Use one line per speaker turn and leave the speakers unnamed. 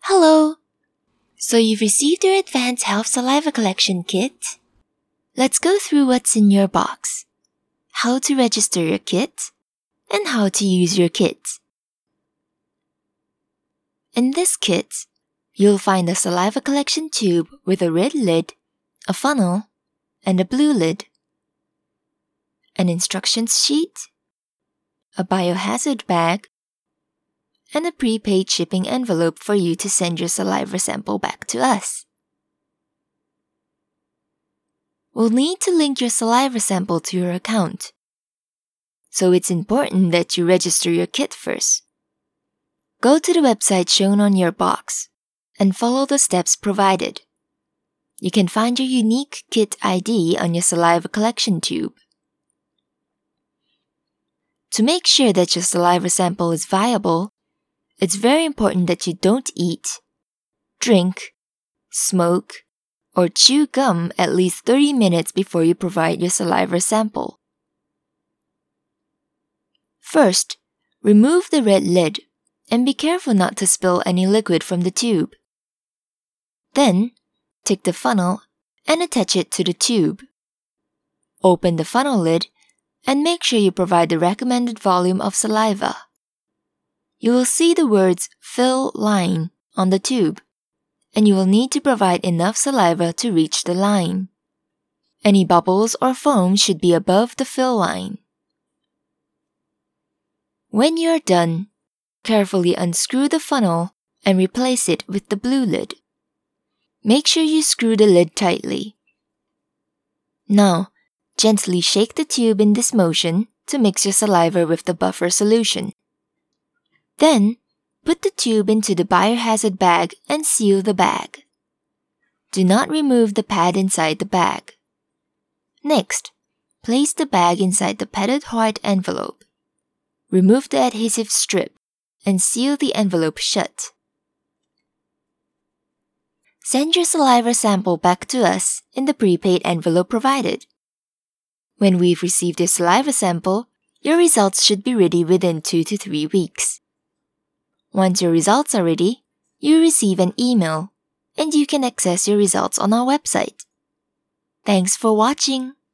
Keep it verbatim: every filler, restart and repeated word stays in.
Hello! So you've received your Advanced Health Saliva Collection Kit? Let's go through what's in your box, how to register your kit, and how to use your kit. In this kit, you'll find a saliva collection tube with a red lid, a funnel, and a blue lid, an instructions sheet, a biohazard bag, and a prepaid shipping envelope for you to send your saliva sample back to us. We'll need to link your saliva sample to your account, so it's important that you register your kit first. Go to the website shown on your box and follow the steps provided. You can find your unique kit I D on your saliva collection tube. To make sure that your saliva sample is viable, it's very important that you don't eat, drink, smoke, or chew gum at least thirty minutes before you provide your saliva sample. First, remove the red lid and be careful not to spill any liquid from the tube. Then, take the funnel and attach it to the tube. Open the funnel lid and make sure you provide the recommended volume of saliva. You will see the words fill line on the tube, and you will need to provide enough saliva to reach the line. Any bubbles or foam should be above the fill line. When you are done, carefully unscrew the funnel and replace it with the blue lid. Make sure you screw the lid tightly. Now, gently shake the tube in this motion to mix your saliva with the buffer solution. Then, put the tube into the biohazard bag and seal the bag. Do not remove the pad inside the bag. Next, place the bag inside the padded white envelope. Remove the adhesive strip and seal the envelope shut. Send your saliva sample back to us in the prepaid envelope provided. When we've received your saliva sample, your results should be ready within two to three weeks. Once your results are ready, you receive an email, and you can access your results on our website. Thanks for watching!